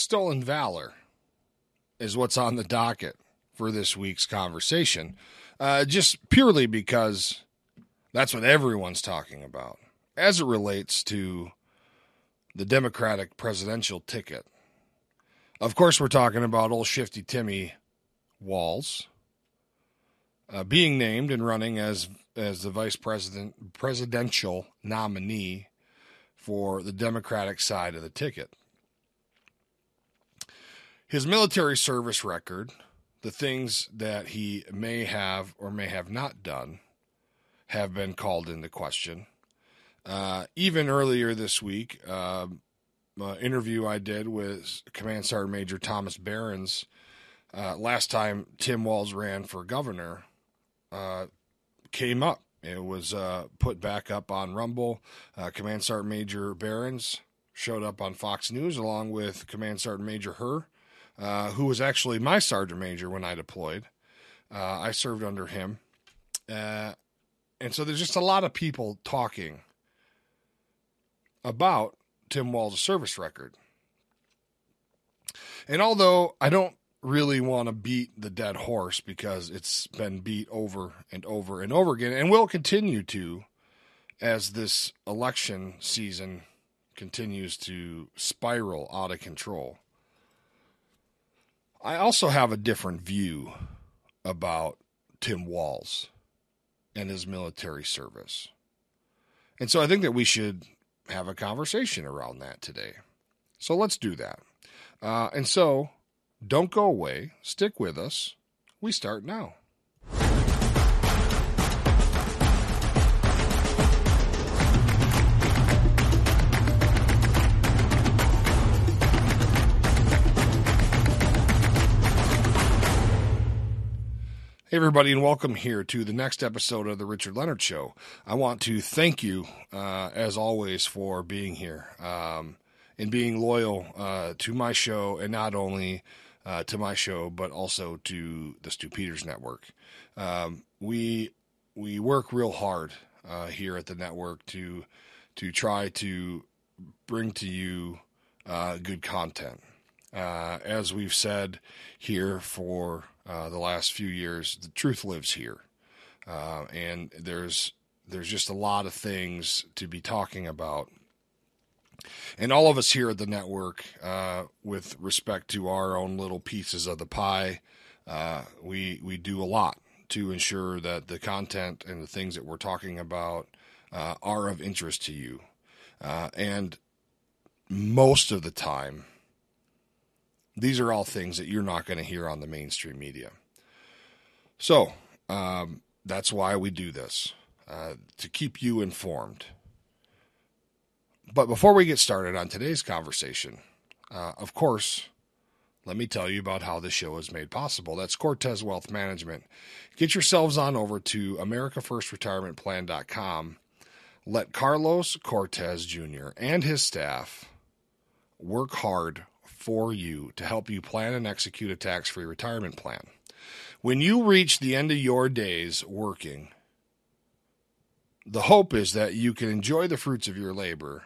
stolen valor is what's on the docket for this week's conversation, just purely because that's what everyone's talking about as it relates to the Democratic presidential ticket. Of course, we're talking about old Shifty Timmy Walz being named and running as the presidential nominee for the Democratic side of the ticket. His military service record, the things that he may have or may have not done, have been called into question. Even earlier this week, interview I did with Command Sergeant Major Thomas Behrens, last time Tim Walz ran for governor, came up. It was put back up on Rumble. Command Sergeant Major Behrens showed up on Fox News along with Command Sergeant Major Herr, who was actually my sergeant major when I deployed. I served under him. And so there's just a lot of people talking about Tim Walz's service record. And although I don't really want to beat the dead horse because it's been beat over and over and over again and will continue to as this election season continues to spiral out of control, I also have a different view about Tim Walz and his military service. And so I think that we should have a conversation around that today. So let's do that. And so don't go away. Stick with us. We start now. Hey, everybody, and welcome here to the next episode of The Richard Leonard Show. I want to thank you, as always, for being here and being loyal to my show, and not only to my show, but also to the Stu Peters Network. We work real hard here at the network to try to bring to you good content. As we've said here for the last few years, the truth lives here. And there's just a lot of things to be talking about. And all of us here at the network, with respect to our own little pieces of the pie, we do a lot to ensure that the content and the things that we're talking about are of interest to you. And most of the time, these are all things that you're not going to hear on the mainstream media. So that's why we do this, to keep you informed. But before we get started on today's conversation, of course, let me tell you about how this show is made possible. That's Cortez Wealth Management. Get yourselves on over to AmericaFirstRetirementPlan.com. Let Carlos Cortez Jr. and his staff work hard for you to help you plan and execute a tax-free retirement plan. When you reach the end of your days working, the hope is that you can enjoy the fruits of your labor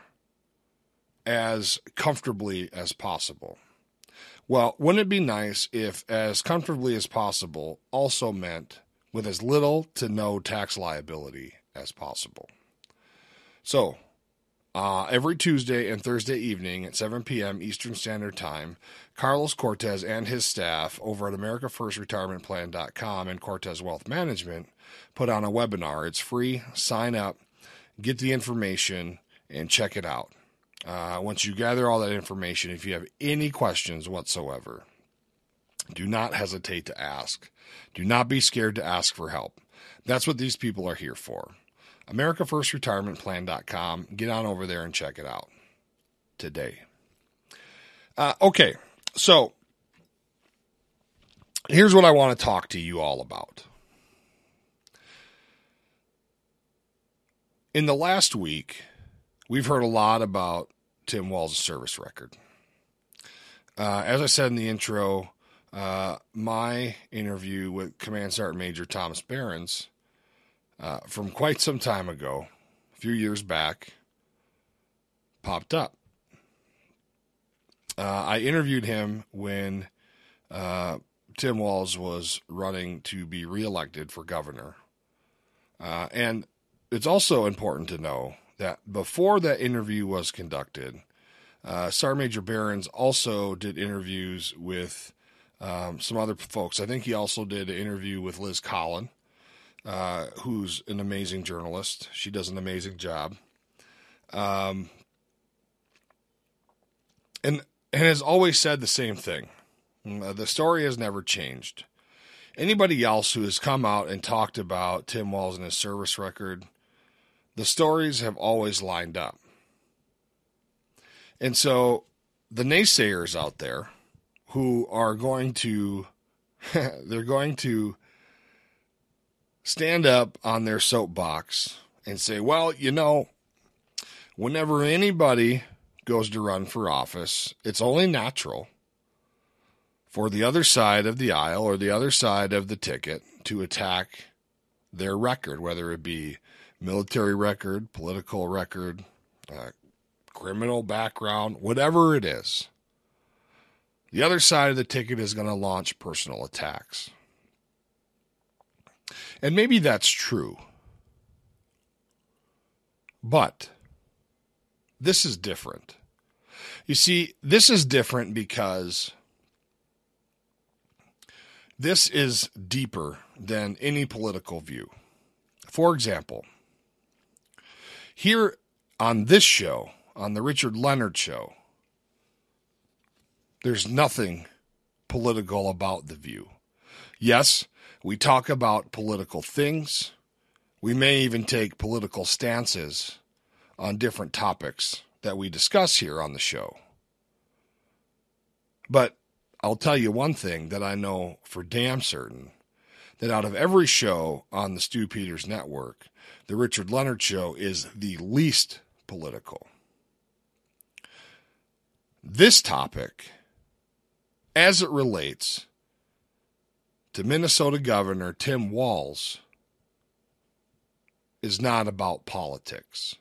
as comfortably as possible. Well, wouldn't it be nice if as comfortably as possible also meant with as little to no tax liability as possible? So, every Tuesday and Thursday evening at 7 p.m. Eastern Standard Time, Carlos Cortez and his staff over at AmericaFirstRetirementPlan.com and Cortez Wealth Management put on a webinar. It's free. Sign up, get the information, and check it out. Once you gather all that information, if you have any questions whatsoever, do not hesitate to ask. Do not be scared to ask for help. That's what these people are here for. AmericaFirstRetirementPlan.com. Get on over there and check it out today. Okay, so here's what I want to talk to you all about. In the last week, we've heard a lot about Tim Walz's service record. As I said in the intro, my interview with Command Sergeant Major Thomas Behrens from quite some time ago, a few years back, popped up. I interviewed him when Tim Walz was running to be reelected for governor. And it's also important to know that before that interview was conducted, Sergeant Major Behrens also did interviews with some other folks. I think he also did an interview with Liz Collin, who's an amazing journalist. She does an amazing job. And has always said the same thing. The story has never changed. Anybody else who has come out and talked about Tim Walz and his service record, the stories have always lined up. And so the naysayers out there who are going to, they're going to stand up on their soapbox and say, well, you know, whenever anybody goes to run for office, it's only natural for the other side of the aisle or the other side of the ticket to attack their record, whether it be military record, political record, criminal background, whatever it is. The other side of the ticket is going to launch personal attacks. And maybe that's true. But this is different. You see, this is different because this is deeper than any political view. For example, here on this show, on the Richard Leonard Show, there's nothing political about The View. Yes, we talk about political things. We may even take political stances on different topics that we discuss here on the show. But I'll tell you one thing that I know for damn certain, that out of every show on the Stu Peters Network, the Richard Leonard Show is the least political. This topic, as it relates to Minnesota Governor Tim Walz, is not about politics.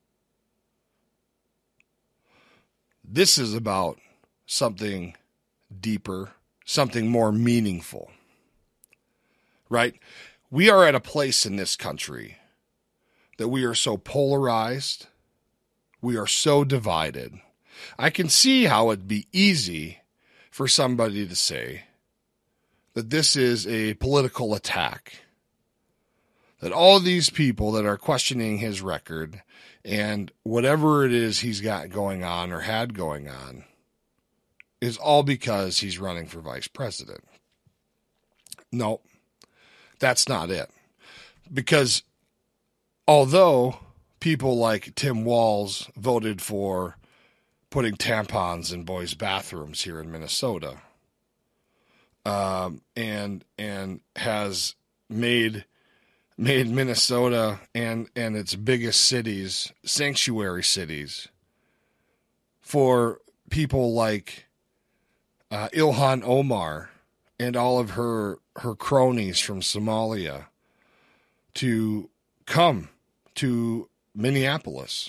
This is about something deeper, something more meaningful, right? We are at a place in this country that we are so polarized, we are so divided. I can see how it'd be easy for somebody to say that this is a political attack, that all these people that are questioning his record and whatever it is he's got going on or had going on is all because he's running for vice president. No, that's not it. Because although people like Tim Walz voted for putting tampons in boys' bathrooms here in Minnesota, and has made Minnesota and its biggest cities sanctuary cities for people like Ilhan Omar and all of her cronies from Somalia to come to Minneapolis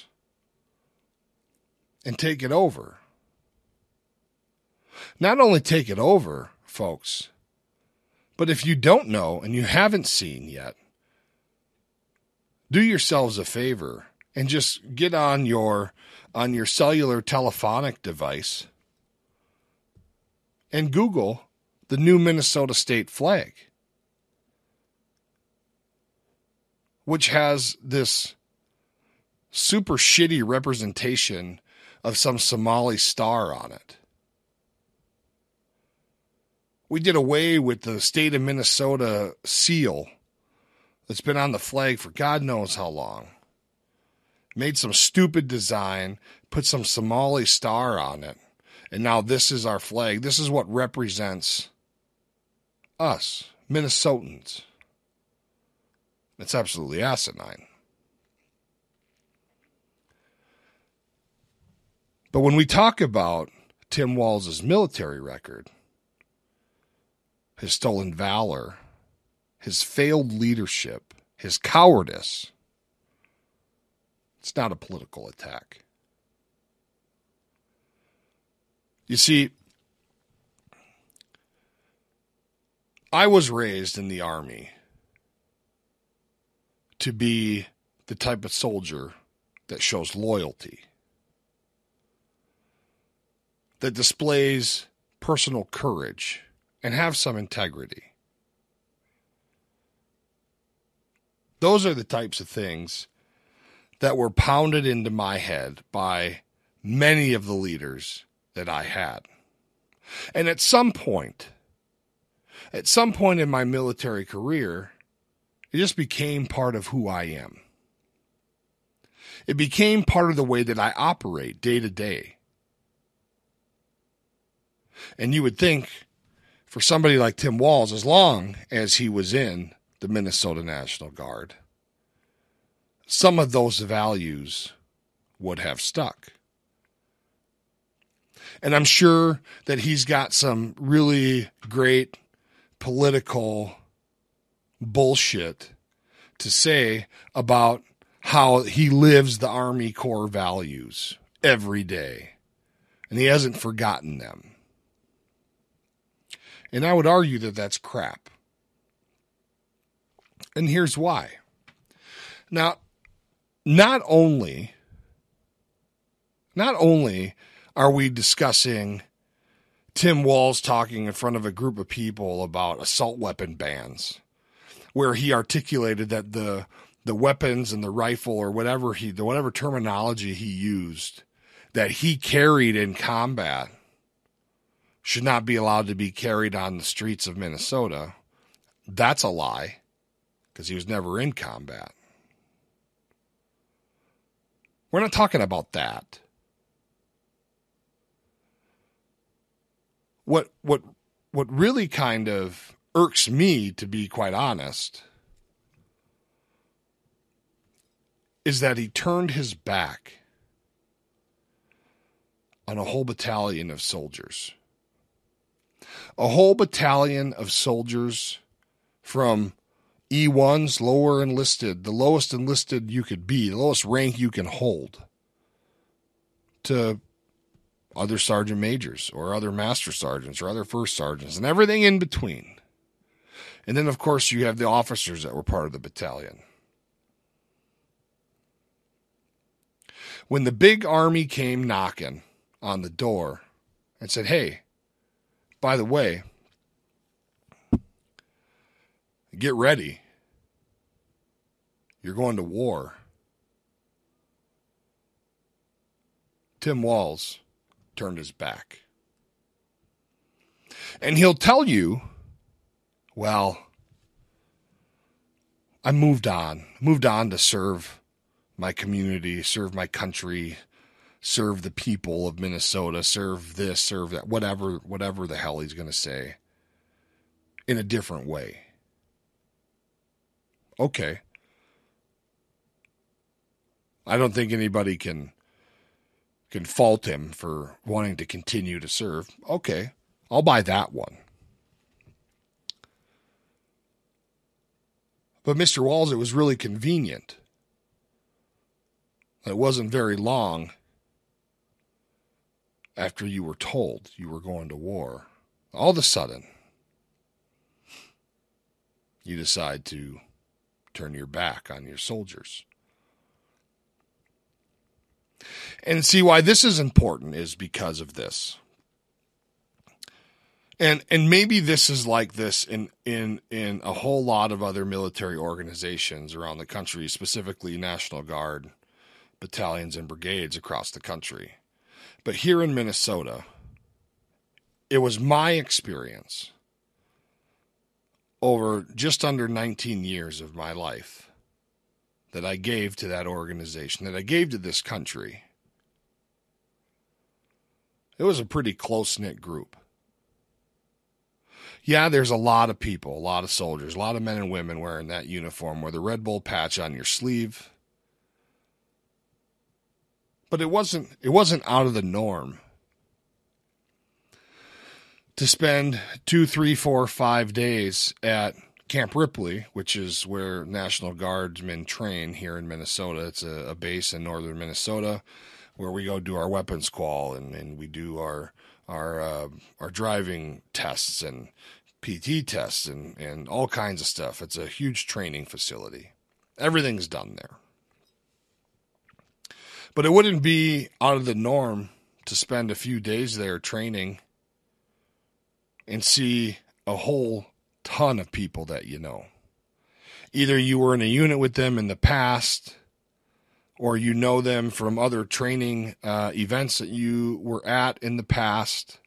and take it over. Not only take it over, folks, but if you don't know and you haven't seen yet, do yourselves a favor and just get on your cellular telephonic device and Google the new Minnesota state flag, which has this super shitty representation of some Somali star on it. We did away with the state of Minnesota seal that's been on the flag for God knows how long. Made some stupid design, put some Somali star on it, and now this is our flag. This is what represents us, Minnesotans. It's absolutely asinine. But when we talk about Tim Walz's military record, his stolen valor, his failed leadership, his cowardice, it's not a political attack. You see, I was raised in the Army to be the type of soldier that shows loyalty, that displays personal courage and have some integrity. Those are the types of things that were pounded into my head by many of the leaders that I had. And at some point in my military career, it just became part of who I am. It became part of the way that I operate day to day. And you would think for somebody like Tim Walz, as long as he was in the Minnesota National Guard, some of those values would have stuck. And I'm sure that he's got some really great political bullshit to say about how he lives the Army core values every day. And he hasn't forgotten them. And I would argue that that's crap. And here's why. Now, not only are we discussing Tim Walz talking in front of a group of people about assault weapon bans, where he articulated that the weapons and the rifle or whatever terminology he used that he carried in combat should not be allowed to be carried on the streets of Minnesota. That's a lie, because he was never in combat. We're not talking about that. What really kind of irks me, to be quite honest, is that he turned his back on a whole battalion of soldiers. A whole battalion of soldiers from E1s, lower enlisted, the lowest enlisted you could be, the lowest rank you can hold, to other sergeant majors or other master sergeants or other first sergeants and everything in between. And then, of course, you have the officers that were part of the battalion. When the big Army came knocking on the door and said, hey, by the way, get ready. You're going to war. Tim Walz turned his back. And he'll tell you, well, I moved on to serve my community, serve my country, serve the people of Minnesota, serve this, serve that, whatever the hell he's going to say, in a different way. Okay. I don't think anybody can fault him for wanting to continue to serve. Okay, I'll buy that one. But Mr. Walz, it was really convenient. It wasn't very long after you were told you were going to war. All of a sudden, you decide to turn your back on your soldiers. And see why this is important is because of this. And maybe this is like this in a whole lot of other military organizations around the country, specifically National Guard battalions and brigades across the country. But here in Minnesota, it was my experience over just under 19 years of my life that I gave to that organization, that I gave to this country. It was a pretty close-knit group. Yeah, there's a lot of people, a lot of soldiers, a lot of men and women wearing that uniform with a Red Bull patch on your sleeve. But it wasn't out of the norm to spend 2, 3, 4, 5 days at Camp Ripley, which is where National Guardsmen train here in Minnesota. It's a base in northern Minnesota where we go do our weapons qual and we do our our driving tests and PT tests and all kinds of stuff. It's a huge training facility. Everything's done there. But it wouldn't be out of the norm to spend a few days there training and see a whole ton of people that you know. Either you were in a unit with them in the past, or you know them from other training events that you were at in the past,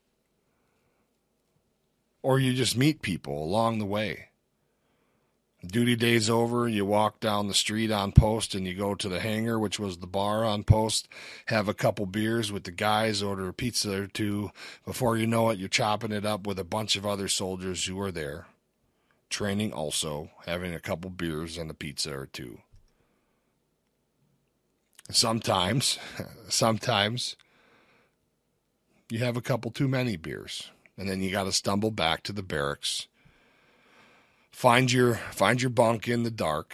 or you just meet people along the way. Duty day's over, you walk down the street on post and you go to the hangar, which was the bar on post, have a couple beers with the guys, order a pizza or two. Before you know it, you're chopping it up with a bunch of other soldiers who are there, training also, having a couple beers and a pizza or two. Sometimes you have a couple too many beers, and then you got to stumble back to the barracks. Find your bunk in the dark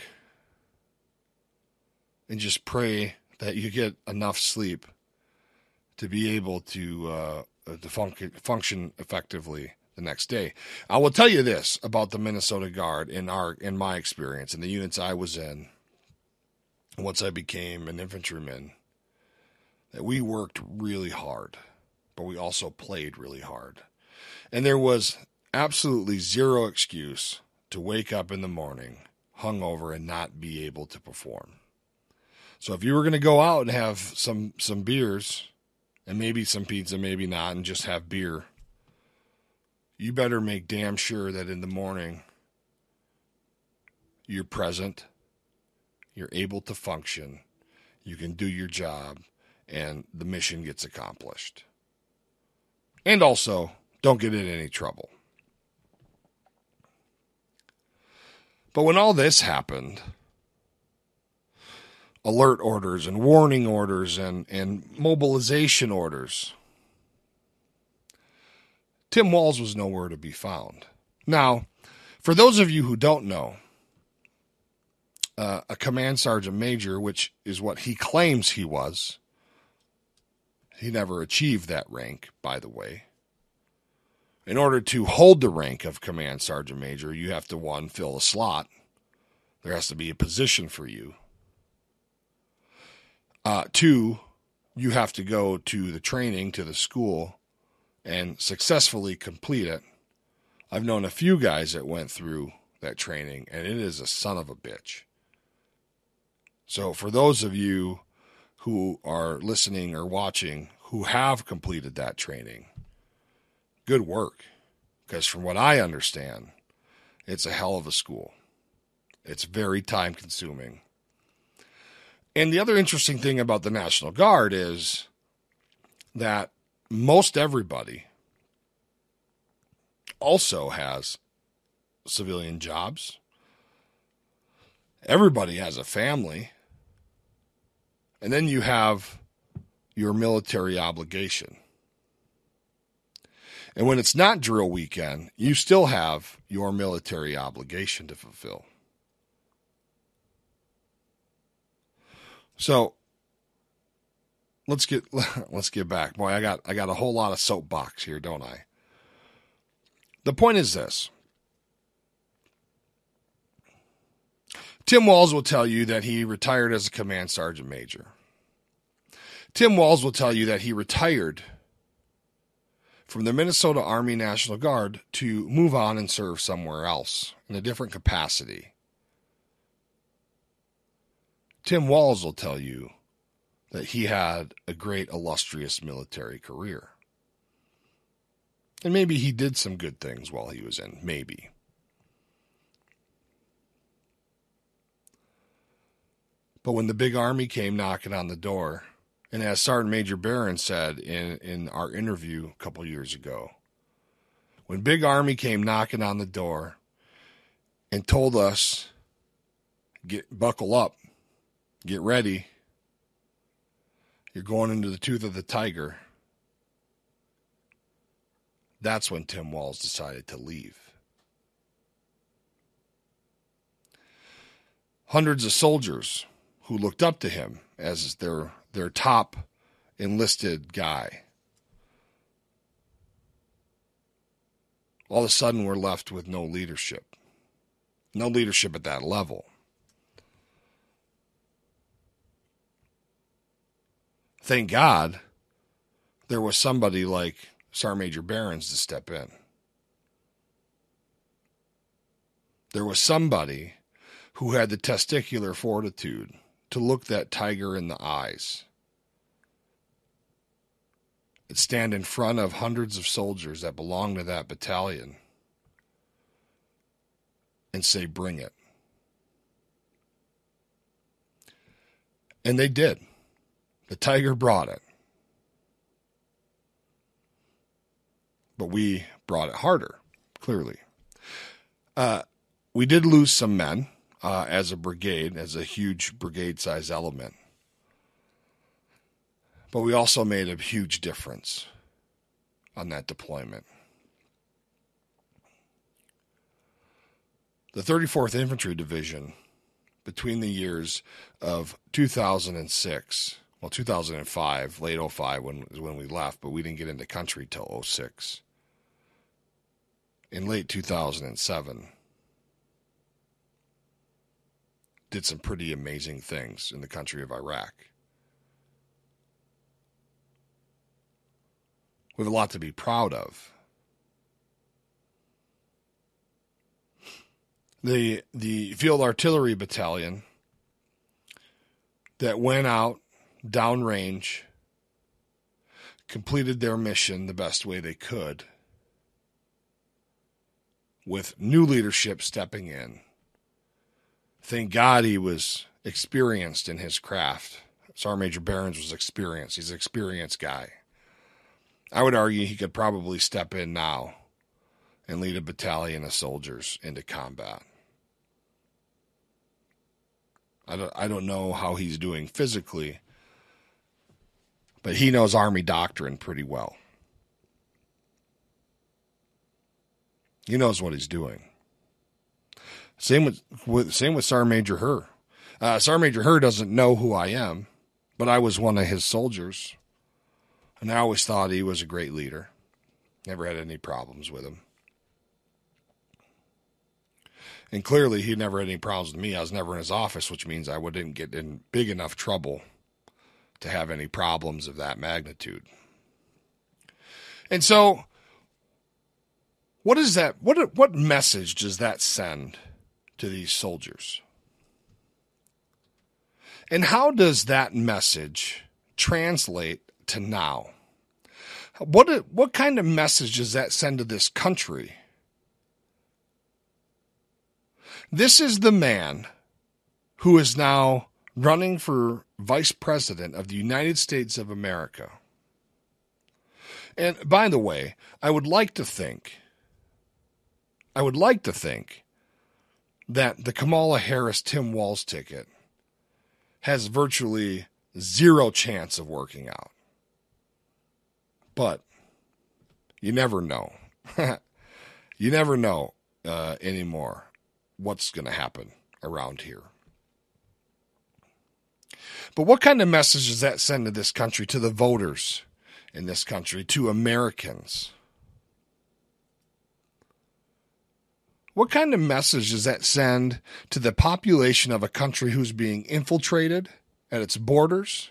and just pray that you get enough sleep to be able to function effectively the next day. I will tell you this about the Minnesota Guard in my experience in the units I was in once I became an infantryman, that we worked really hard, but we also played really hard. And there was absolutely zero excuse to wake up in the morning hungover and not be able to perform. So if you were going to go out and have some beers and maybe some pizza, maybe not, and just have beer, you better make damn sure that in the morning you're present, you're able to function, you can do your job, and the mission gets accomplished. And also, don't get in any trouble. But when all this happened, alert orders and warning orders and mobilization orders, Tim Walz was nowhere to be found. Now, for those of you who don't know, a command sergeant major, which is what he claims he was, he never achieved that rank, by the way. In order to hold the rank of command sergeant major, you have to, one, fill a slot. There has to be a position for you. Two, you have to go to the training, to the school, and successfully complete it. I've known a few guys that went through that training, and it is a son of a bitch. So for those of you who are listening or watching who have completed that training, good work. Because from what I understand, it's a hell of a school. It's very time consuming. And the other interesting thing about the National Guard is that most everybody also has civilian jobs. Everybody has a family. And then you have your military obligation. And when it's not drill weekend, you still have your military obligation to fulfill. So let's get back. Boy, I got a whole lot of soapbox here, don't I? The point is this. Tim Walz will tell you that he retired as a command sergeant major. Tim Walz will tell you that he retired from the Minnesota Army National Guard to move on and serve somewhere else in a different capacity. Tim Walz will tell you that he had a great, illustrious military career. And maybe he did some good things while he was in. Maybe. But when the big army came knocking on the door, and as Sergeant Major Barron said in our interview a couple years ago, when big army came knocking on the door and told us, buckle up, get ready, you're going into the tooth of the tiger, that's when Tim Walz decided to leave. Hundreds of soldiers who looked up to him as their top enlisted guy all of a sudden we're left with no leadership. No leadership at that level. Thank God there was somebody like Sergeant Major Behrens to step in. There was somebody who had the testicular fortitude to look that tiger in the eyes and stand in front of hundreds of soldiers that belonged to that battalion and say, bring it. And they did. The tiger brought it. But we brought it harder, clearly. We did lose some men as a brigade, as a huge brigade-size element. But we also made a huge difference on that deployment. The 34th Infantry Division, between the years of 2006, 2005, late 05 when we left, but we didn't get into country till 06. In late 2007, did some pretty amazing things in the country of Iraq. We have a lot to be proud of. The Field Artillery Battalion that went out downrange, completed their mission the best way they could, with new leadership stepping in. Thank God he was experienced in his craft. Sergeant Major Behrens was experienced. He's an experienced guy. I would argue he could probably step in now and lead a battalion of soldiers into combat. I don't know how he's doing physically, but he knows Army doctrine pretty well. He knows what he's doing. Same with Sergeant Major Herr. Sergeant Major Herr doesn't know who I am, but I was one of his soldiers, and I always thought he was a great leader. Never had any problems with him. And clearly, he never had any problems with me. I was never in his office, which means I wouldn't get in big enough trouble to have any problems of that magnitude. And so, what is that? What message does that send to these soldiers? And how does that message translate to now? What kind of message does that send to this country? This is the man who is now running for vice president of the United States of America. And by the way, I would like to think that the Kamala Harris-Tim Walz ticket has virtually zero chance of working out. But you never know. You never know anymore what's going to happen around here. But what kind of message does that send to this country, to the voters in this country, to Americans? What kind of message does that send to the population of a country who's being infiltrated at its borders?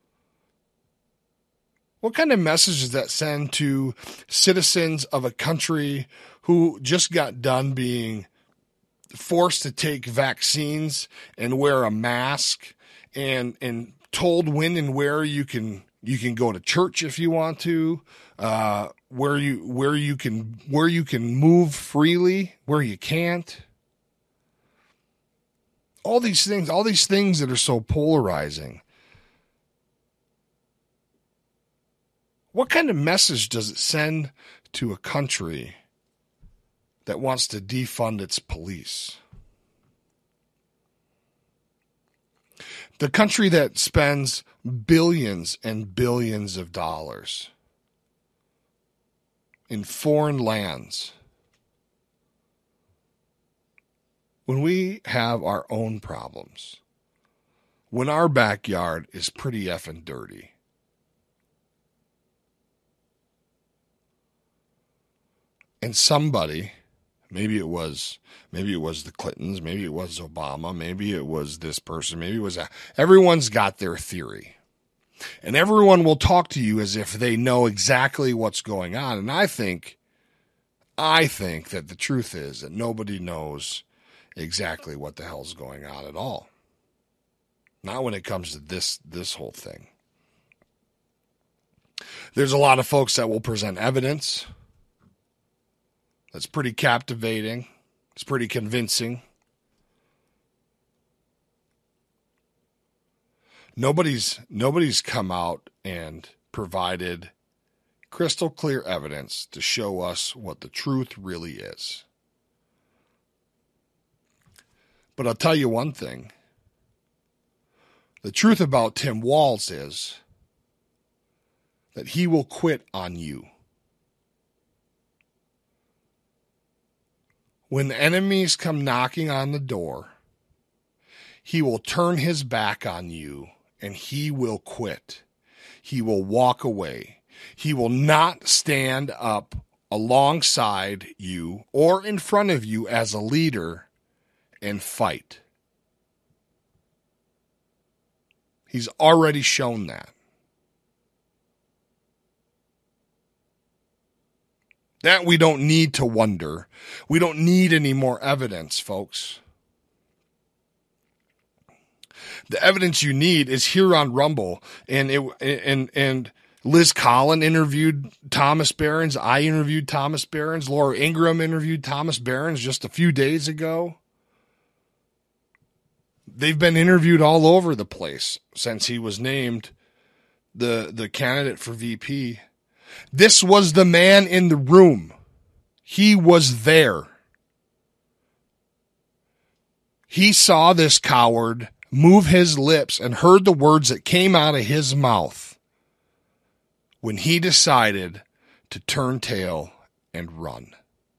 What kind of message does that send to citizens of a country who just got done being forced to take vaccines and wear a mask and told when and where you can go to church if you want to, where you can move freely, where you can't? All these things that are so polarizing. What kind of message does it send to a country that wants to defund its police? The country that spends billions and billions of dollars in foreign lands, when we have our own problems, when our backyard is pretty effing dirty, And somebody, maybe it was the Clintons, maybe it was Obama, maybe it was this person, maybe it was everyone's got their theory. And everyone will talk to you as if they know exactly what's going on. And I think that the truth is that nobody knows exactly what the hell's going on at all. Not when it comes to this whole thing. There's a lot of folks that will present evidence that's pretty captivating. It's pretty convincing. Nobody's come out and provided crystal clear evidence to show us what the truth really is. But I'll tell you one thing. The truth about Tim Walz is that he will quit on you. When enemies come knocking on the door, he will turn his back on you and he will quit. He will walk away. He will not stand up alongside you or in front of you as a leader and fight. He's already shown that. That we don't need to wonder. We don't need any more evidence, folks. The evidence you need is here on Rumble. And Liz Collin interviewed Thomas Behrens. I interviewed Thomas Behrens. Laura Ingraham interviewed Thomas Behrens just a few days ago. They've been interviewed all over the place since he was named the candidate for VP. This was the man in the room. He was there. He saw this coward move his lips and heard the words that came out of his mouth when he decided to turn tail and run.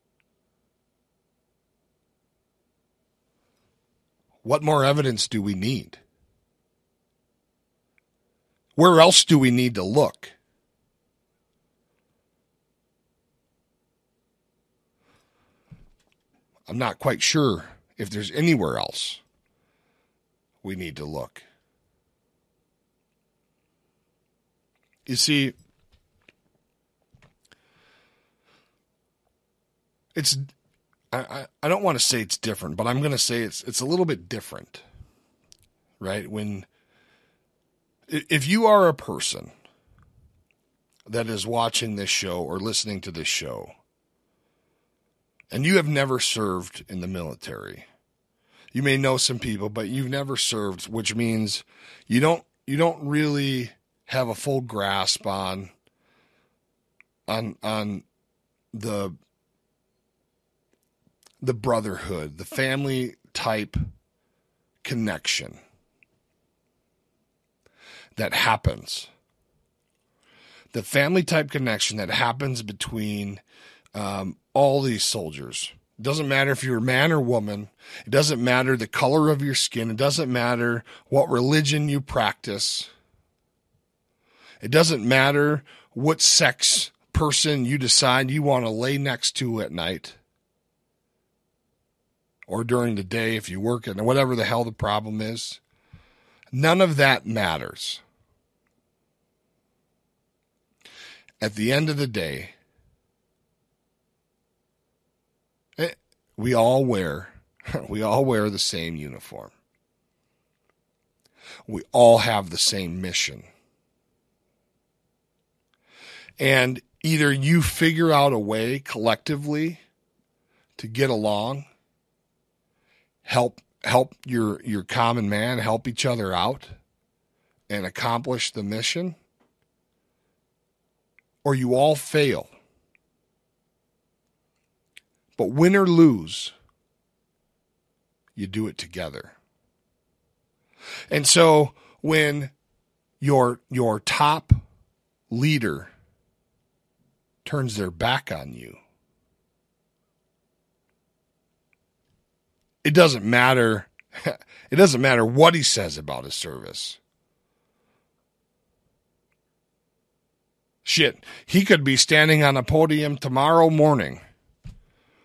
What more evidence do we need? Where else do we need to look? I'm not quite sure if there's anywhere else we need to look. You see, I don't want to say it's different, but I'm going to say it's a little bit different, right? If you are a person that is watching this show or listening to this show, and you have never served in the military, you may know some people, but you've never served, which means you don't really have a full grasp on the brotherhood, the family type connection that happens. The family type connection that happens between all these soldiers. It doesn't matter if you're a man or woman. It doesn't matter the color of your skin. It doesn't matter what religion you practice. It doesn't matter what sex person you decide you want to lay next to at night or during the day if you work in whatever the hell the problem is. None of that matters. At the end of the day, we all wear the same uniform. We all have the same mission. And either you figure out a way collectively to get along, help your common man, help each other out and accomplish the mission, or you all fail. But win or lose, you do it together. And so when your top leader turns their back on you, it doesn't matter. It doesn't matter what he says about his service. Shit, he could be standing on a podium tomorrow morning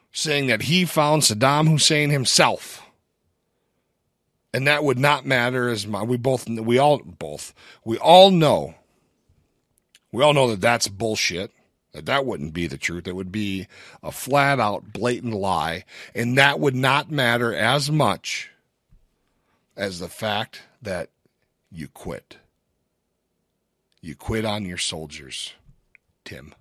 saying that he found Saddam Hussein himself. And that would not matter we all know that that's bullshit. That wouldn't be the truth. It would be a flat out blatant lie. And that would not matter as much as the fact that you quit. You quit on your soldiers, Tim.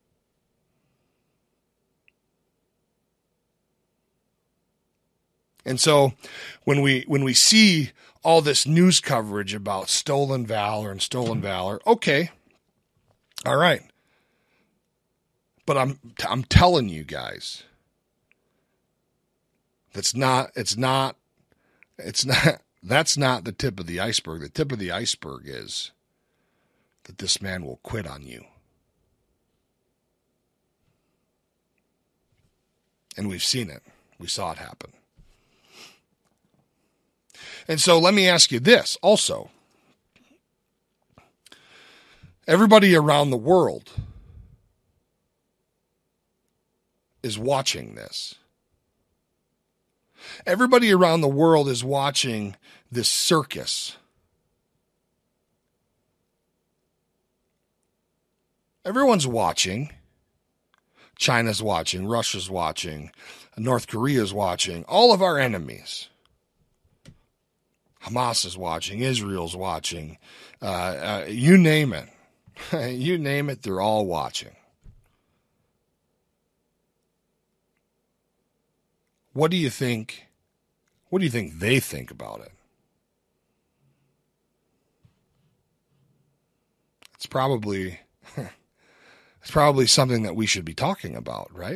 And so when we see all this news coverage about stolen valor, okay, all right. But I'm telling you guys, that's not the tip of the iceberg. The tip of the iceberg is that this man will quit on you. And we've seen it. We saw it happen. And so let me ask you this also. Everybody around the world is watching this. Everybody around the world is watching this circus. Everyone's watching. China's watching. Russia's watching. North Korea's watching. All of our enemies. Hamas is watching. Israel's watching. You name it. You name it, they're all watching. What do you think? What do you think they think about it? It's probably something that we should be talking about, right?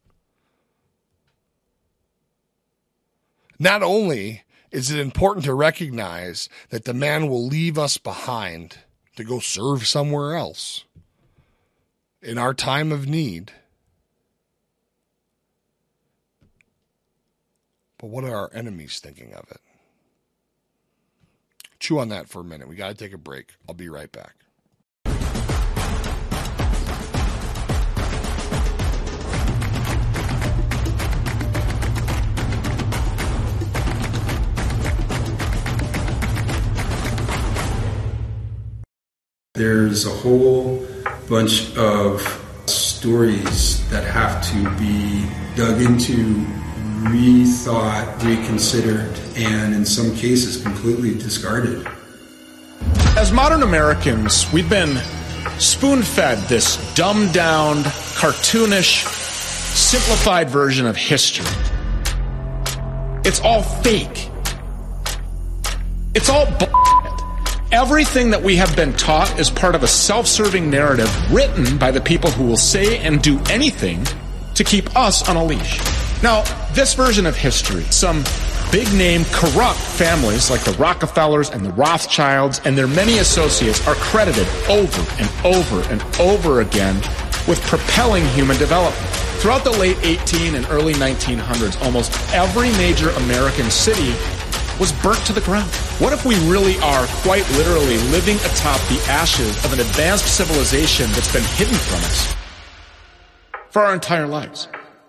Not only is it important to recognize that the man will leave us behind to go serve somewhere else in our time of need, but what are our enemies thinking of it? Chew on that for a minute. We got to take a break. I'll be right back. There's a whole bunch of stories that have to be dug into, rethought, reconsidered, and in some cases completely discarded. As modern Americans, we've been spoon-fed this dumbed-down, cartoonish, simplified version of history. It's all fake. It's all bullshit. Everything that we have been taught is part of a self-serving narrative written by the people who will say and do anything to keep us on a leash. Now, this version of history, some big-name corrupt families like the Rockefellers and the Rothschilds and their many associates are credited over and over and over again with propelling human development. Throughout the late 18 and early 1900s, almost every major American city was burnt to the ground. What if we really are quite literally living atop the ashes of an advanced civilization that's been hidden from us for our entire lives?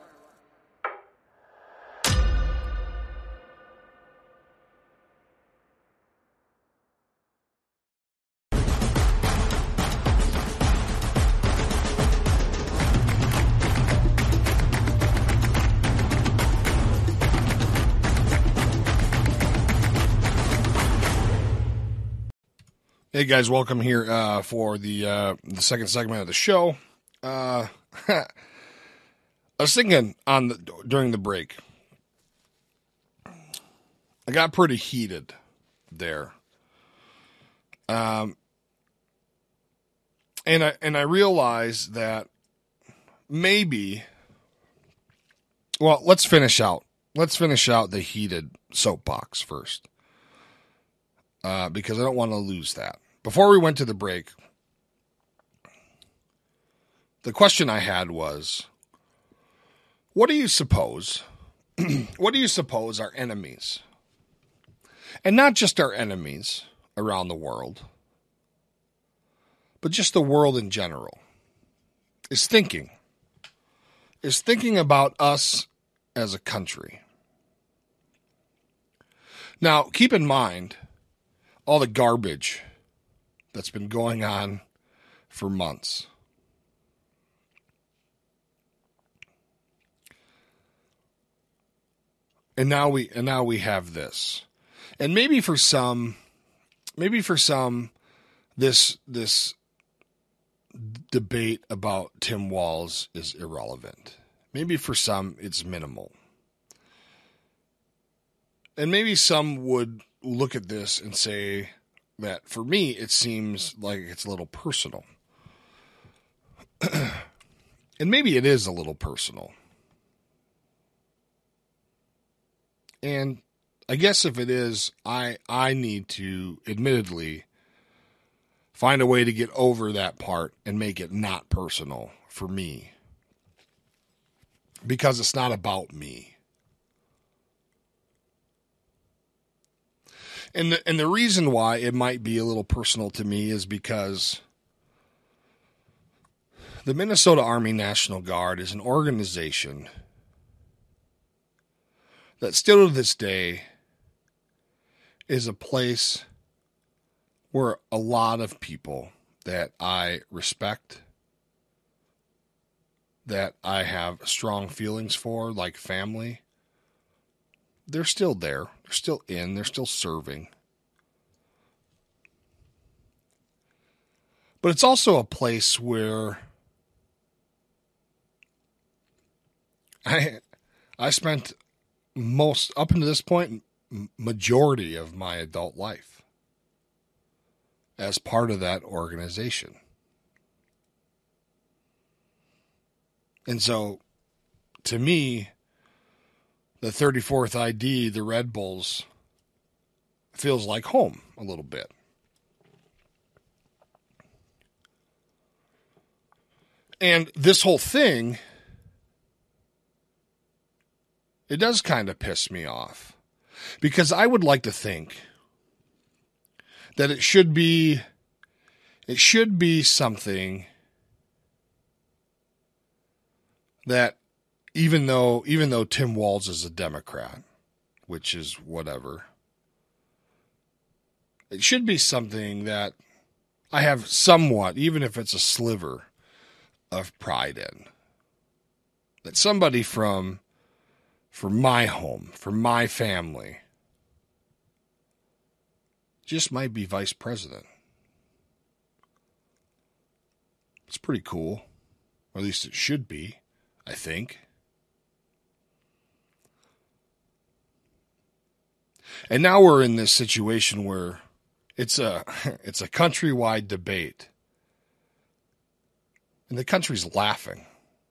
Hey guys, welcome here for the second segment of the show. I was thinking during the break, I got pretty heated there, and I realized that maybe. Well, let's finish out the heated soapbox first, because I don't want to lose that. Before we went to the break, the question I had was, what do you suppose our enemies, and not just our enemies around the world, but just the world in general, is thinking about us as a country. Now, keep in mind all the garbage that's been going on for months. And now we have this. And maybe for some this debate about Tim Walz is irrelevant. Maybe for some it's minimal. And maybe some would look at this and say that for me it seems like it's a little personal. And maybe it is a little personal. And I guess if it is, I need to admittedly find a way to get over that part and make it not personal for me. Because it's not about me. And the reason why it might be a little personal to me is because the Minnesota Army National Guard is an organization that still to this day is a place where a lot of people that I respect, that I have strong feelings for, like family, they're still there. They're still in. They're still serving. But it's also a place where I spent up until this point, majority of my adult life as part of that organization. And so, to me, the 34th ID, the Red Bulls, feels like home a little bit. And this whole thing, it does kind of piss me off. Because I would like to think that it should be something that even though Tim Walz is a Democrat, which is whatever, it should be something that I have somewhat, even if it's a sliver, of pride in. That somebody from my home, from my family, just might be vice president. It's pretty cool. Or at least it should be, I think. And now we're in this situation where it's a countrywide debate. And the country's laughing.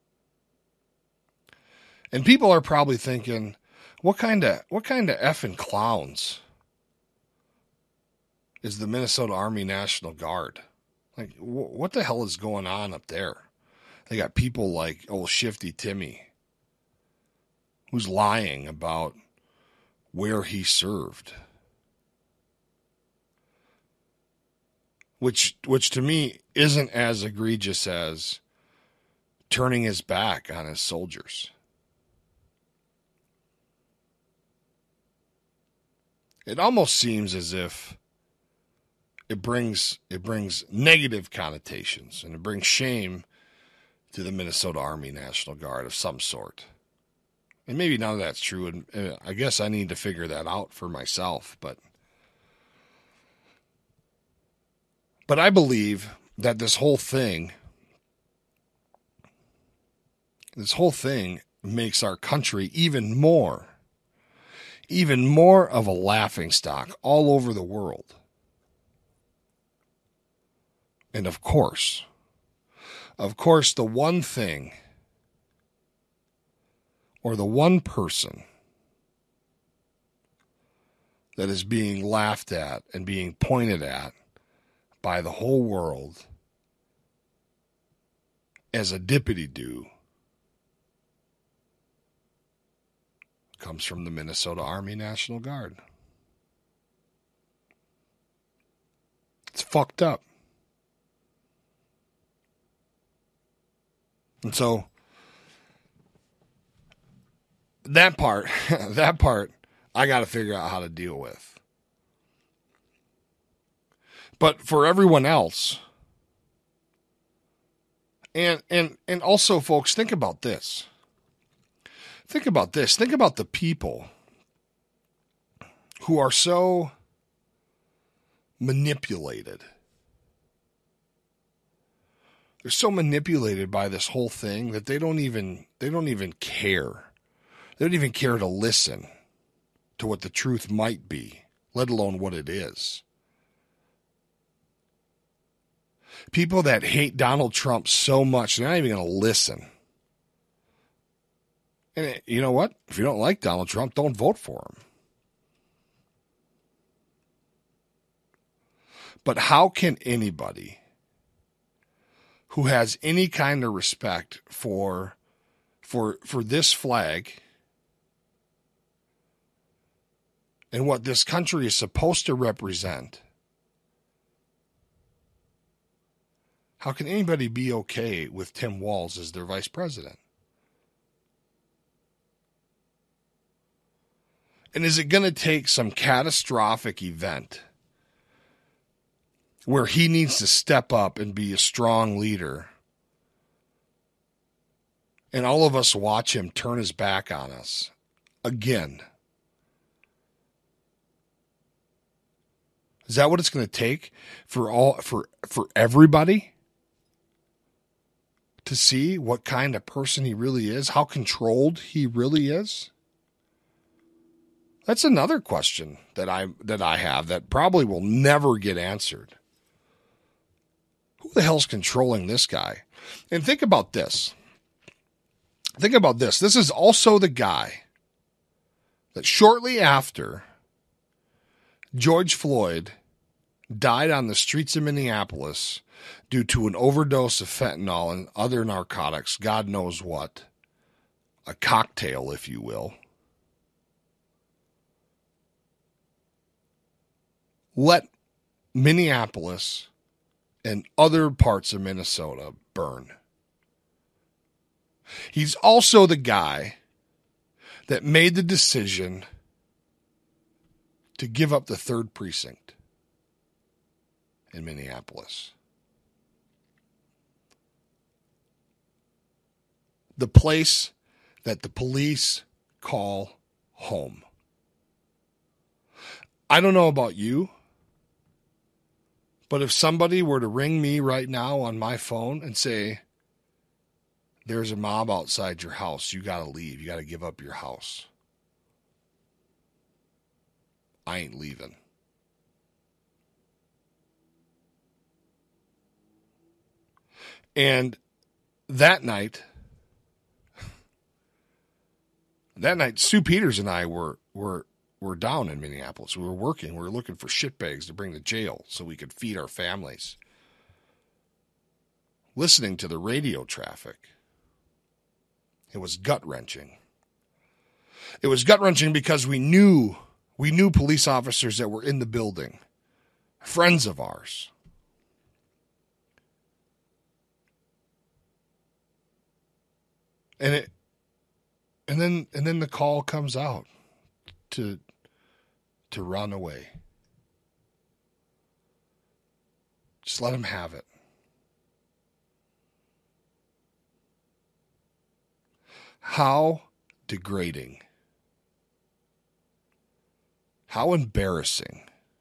And people are probably thinking, what kind of effing clowns is the Minnesota Army National Guard? Like, what the hell is going on up there? They got people like old Shifty Timmy, who's lying about where he served. Which to me isn't as egregious as turning his back on his soldiers. It almost seems as if it brings negative connotations and it brings shame to the Minnesota Army National Guard of some sort. And maybe none of that's true, and I guess I need to figure that out for myself, but I believe that this whole thing makes our country even more of a laughingstock all over the world. And of course, the one thing or the one person that is being laughed at and being pointed at by the whole world as a dippity-doo comes from the Minnesota Army National Guard. It's fucked up. And so that part, I got to figure out how to deal with. But for everyone else, and also, folks, think about this. Think about this. Think about the people who are so manipulated. They're so manipulated by this whole thing that they don't even care. They don't even care to listen to what the truth might be, let alone what it is. People that hate Donald Trump so much, they're not even going to listen. And you know what? If you don't like Donald Trump, don't vote for him. But how can anybody who has any kind of respect for this flag and what this country is supposed to represent, how can anybody be okay with Tim Walz as their vice president? And is it going to take some catastrophic event where he needs to step up and be a strong leader, and all of us watch him turn his back on us again? Is that what it's going to take for everybody to see what kind of person he really is, how controlled he really is? That's another question that I have that probably will never get answered. Who the hell's controlling this guy? And think about this. Think about this. This is also the guy that shortly after George Floyd died on the streets of Minneapolis due to an overdose of fentanyl and other narcotics, God knows what, a cocktail, if you will, let Minneapolis and other parts of Minnesota burn. He's also the guy that made the decision to give up the 3rd precinct in Minneapolis. The place that the police call home. I don't know about you, but if somebody were to ring me right now on my phone and say, there's a mob outside your house, you got to leave, you got to give up your house, I ain't leaving. And that night, Sue Peters and I were down in Minneapolis. We were working. We were looking for shitbags to bring to jail so we could feed our families. Listening to the radio traffic. It was gut-wrenching. It was gut-wrenching because we knew police officers that were in the building, friends of ours. And then the call comes out to run away. Just let him have it. How degrading. How embarrassing.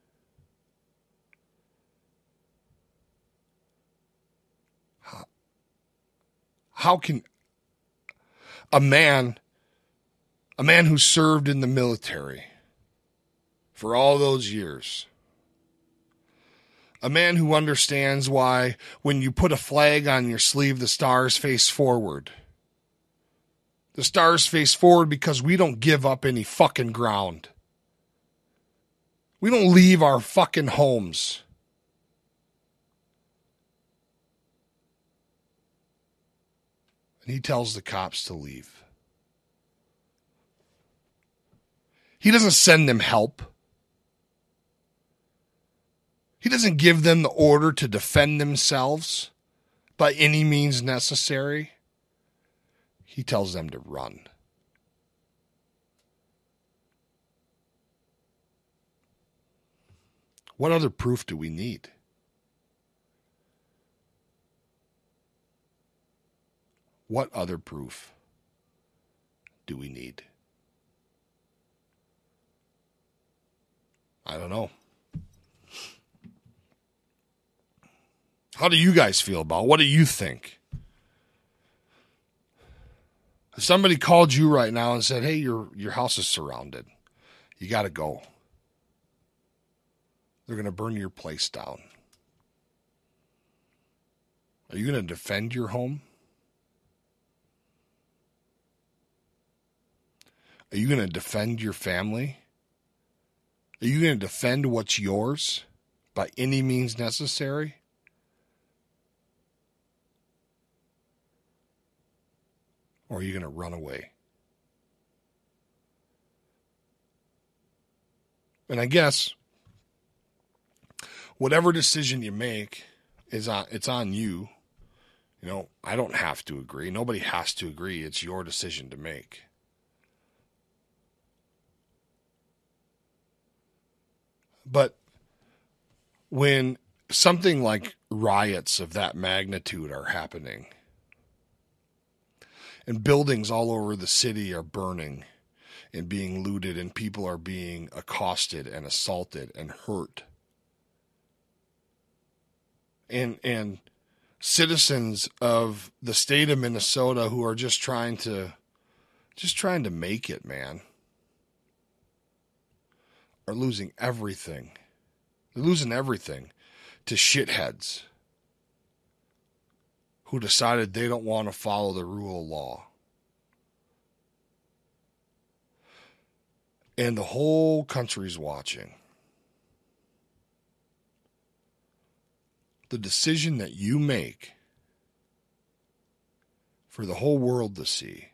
How can a man who served in the military for all those years, a man who understands why when you put a flag on your sleeve, the stars face forward. The stars face forward because we don't give up any fucking ground. We don't leave our fucking homes. And he tells the cops to leave. He doesn't send them help. He doesn't give them the order to defend themselves by any means necessary. He tells them to run. What other proof do we need? What other proof do we need? I don't know. How do you guys feel about it? What do you think? If somebody called you right now and said, hey, your house is surrounded, you got to go. They're going to burn your place down. Are you going to defend your home? Are you going to defend your family? Are you going to defend what's yours by any means necessary? Or are you going to run away? And I guess whatever decision you make it's on you. You know, I don't have to agree. Nobody has to agree. It's your decision to make. But when something like riots of that magnitude are happening, and buildings all over the city are burning and being looted, and people are being accosted and assaulted and hurt, and citizens of the state of Minnesota who are just trying to make it, man, are losing everything. They're losing everything to shitheads who decided they don't want to follow the rule of law. And the whole country's watching. The decision that you make for the whole world to see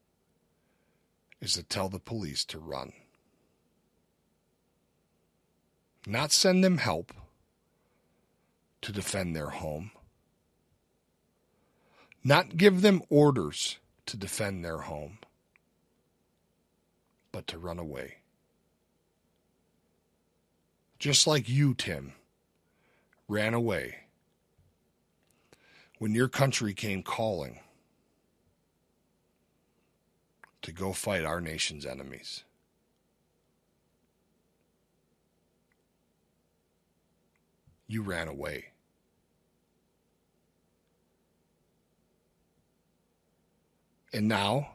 is to tell the police to run. Not send them help to defend their home. Not give them orders to defend their home, but to run away. Just like you, Tim, ran away when your country came calling to go fight our nation's enemies. You ran away. And now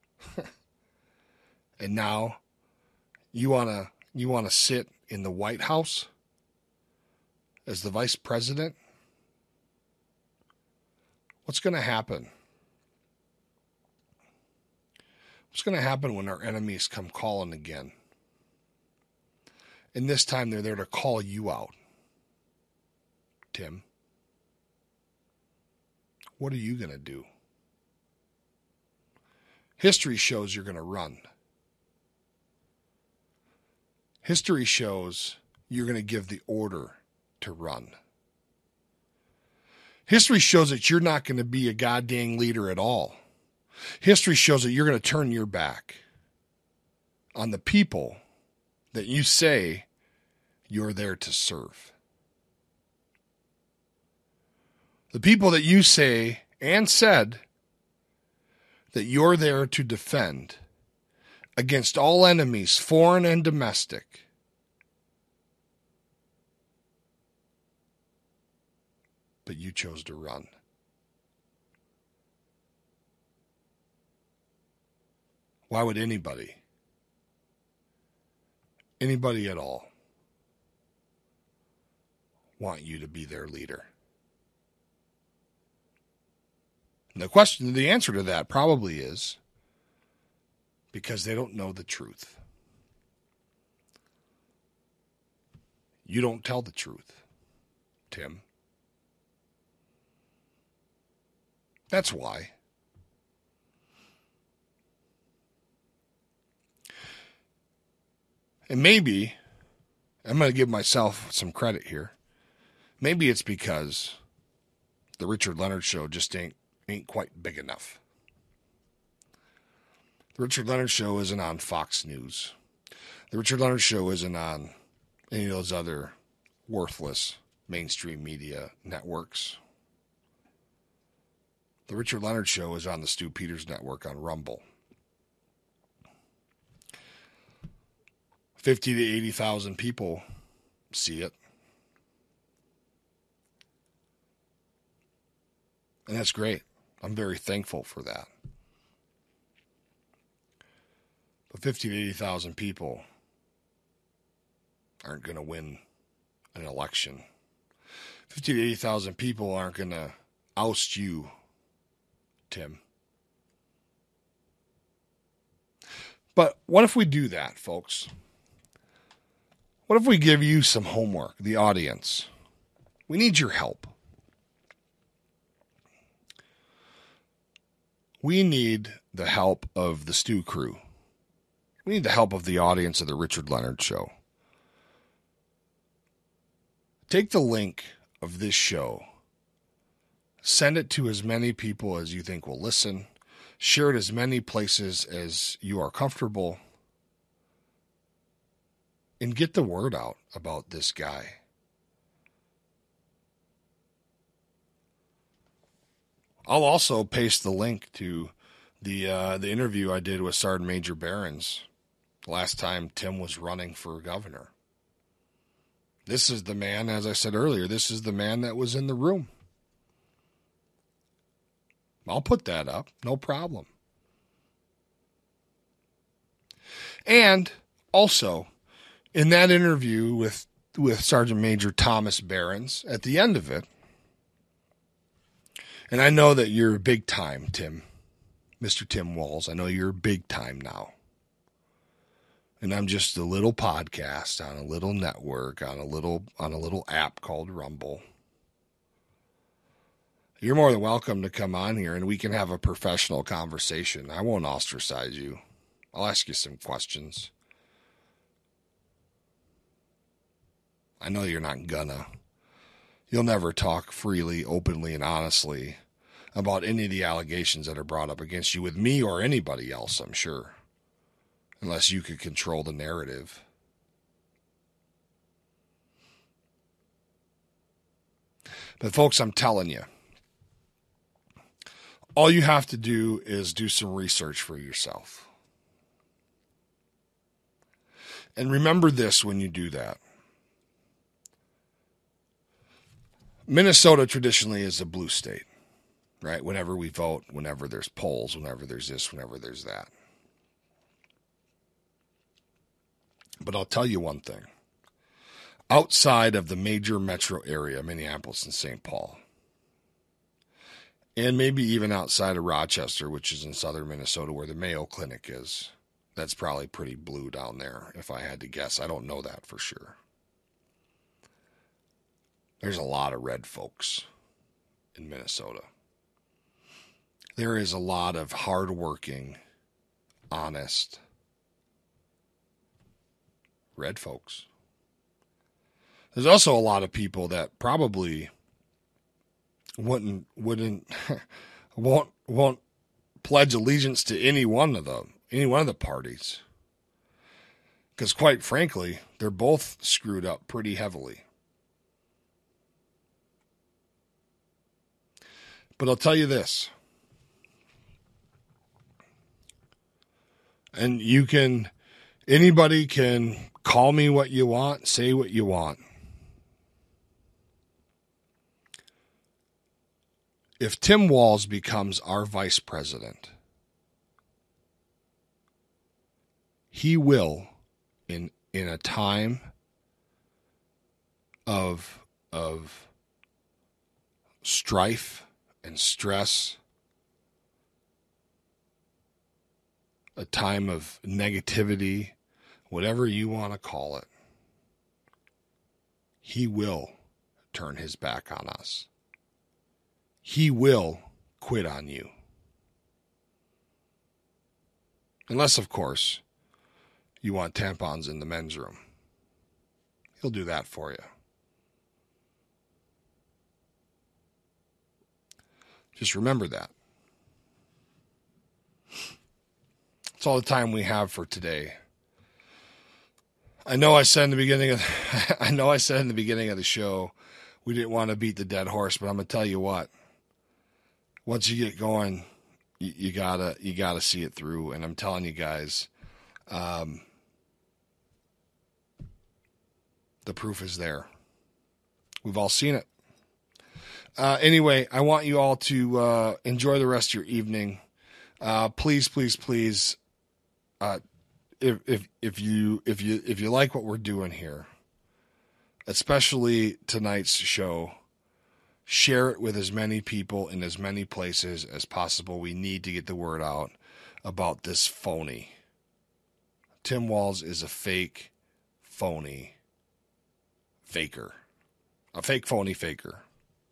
you want to sit in the White House as the vice president? What's going to happen? What's going to happen when our enemies come calling again? And this time they're there to call you out. Tim, what are you going to do? History shows you're going to run. History shows you're going to give the order to run. History shows that you're not going to be a goddamn leader at all. History shows that you're going to turn your back on the people that you say you're there to serve. The people that you say and said that you're there to defend against all enemies, foreign and domestic. But you chose to run. Why would anybody at all, want you to be their leader? And the answer to that probably is because they don't know the truth. You don't tell the truth, Tim. That's why. And maybe, I'm going to give myself some credit here. Maybe it's because the Richard Leonard Show just ain't quite big enough. The Richard Leonard Show isn't on Fox News. The Richard Leonard Show isn't on any of those other worthless mainstream media networks. The Richard Leonard Show is on the Stu Peters Network on Rumble. 50 to 80,000 people see it. And that's great. I'm very thankful for that. But 50 to 80,000 people aren't going to win an election. 50 to 80,000 people aren't going to oust you, Tim. But what if we do that, folks? What if we give you some homework, the audience? We need your help. We need the help of the Stu crew. We need the help of the audience of the Richard Leonard Show. Take the link of this show, send it to as many people as you think will listen, share it as many places as you are comfortable, and get the word out about this guy. I'll also paste the link to the interview I did with Sergeant Major Behrens last time Tim was running for governor. This is the man, as I said earlier, this is the man that was in the room. I'll put that up, no problem. And also, in that interview with Sergeant Major Thomas Behrens, at the end of it, and I know that you're big time, Tim, Mr. Tim Walz. I know you're big time now. And I'm just a little podcast on a little network, on a little app called Rumble. You're more than welcome to come on here and we can have a professional conversation. I won't ostracize you. I'll ask you some questions. I know you're not gonna. You'll never talk freely, openly, and honestly about any of the allegations that are brought up against you with me or anybody else, I'm sure. Unless you could control the narrative. But folks, I'm telling you, all you have to do is do some research for yourself. And remember this when you do that. Minnesota traditionally is a blue state, right? Whenever we vote, whenever there's polls, whenever there's this, whenever there's that. But I'll tell you one thing. Outside of the major metro area, Minneapolis and St. Paul, and maybe even outside of Rochester, which is in southern Minnesota where the Mayo Clinic is, that's probably pretty blue down there, if I had to guess. I don't know that for sure. There's a lot of red folks in Minnesota. There is a lot of hardworking, honest, red folks. There's also a lot of people that probably won't pledge allegiance to any one of the parties. Because quite frankly, they're both screwed up pretty heavily. But I'll tell you this. And anybody can call me what you want, say what you want. If Tim Walz becomes our vice president, he will, in a time of strife and stress, a time of negativity, whatever you want to call it, he will turn his back on us. He will quit on you. Unless, of course, you want tampons in the men's room. He'll do that for you. Just remember that. That's all the time we have for today. I know I said in the beginning of the show we didn't want to beat the dead horse, but I'm gonna tell you what. Once you get going, you gotta see it through, and I'm telling you guys, the proof is there. We've all seen it. Anyway, I want you all to enjoy the rest of your evening. Please, if you like what we're doing here, especially tonight's show, share it with as many people in as many places as possible. We need to get the word out about this phony. Tim Walz is a fake, phony faker. A fake, phony faker.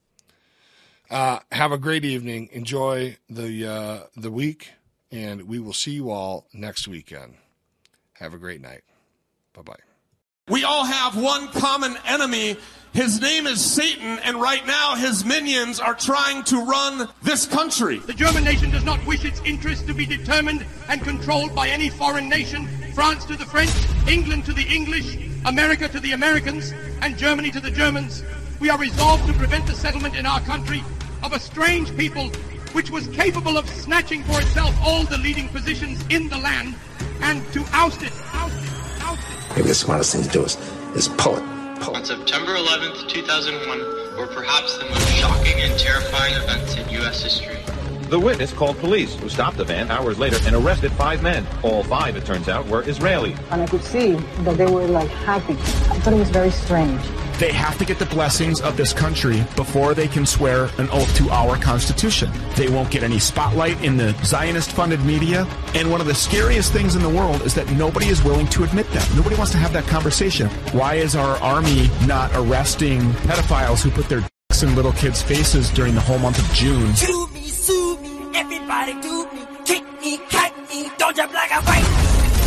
Have a great evening. Enjoy the week, and we will see you all next weekend. Have a great night. Bye-bye. We all have one common enemy. His name is Satan, and right now his minions are trying to run this country. The German nation does not wish its interests to be determined and controlled by any foreign nation. France to the French, England to the English, America to the Americans, and Germany to the Germans. We are resolved to prevent the settlement in our country of a strange people which was capable of snatching for itself all the leading positions in the land, and to oust it. Maybe the smartest thing to do is pull it. On September 11th, 2001, were perhaps the most shocking and terrifying events in U.S. history. The witness called police, who stopped the van hours later and arrested 5 men. All 5, it turns out, were Israeli. And I could see that they were happy. I thought it was very strange. They have to get the blessings of this country before they can swear an oath to our Constitution. They won't get any spotlight in the Zionist-funded media. And one of the scariest things in the world is that nobody is willing to admit that. Nobody wants to have that conversation. Why is our army not arresting pedophiles who put their dicks in little kids' faces during the whole month of June? Do me, sue me, everybody do me, kick me, cut me, don't jump like a fight.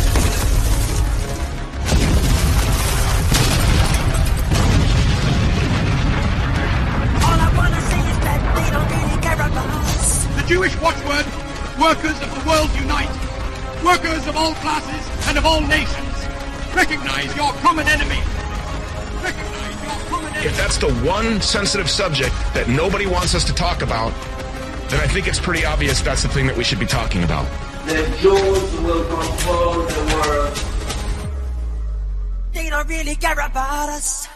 The Jewish watchword, workers of the world unite, workers of all classes and of all nations, recognize your common enemy. Recognize your common enemy. If that's the one sensitive subject that nobody wants us to talk about, then I think it's pretty obvious that's the thing that we should be talking about. The Jews will control the world. They don't really care about us.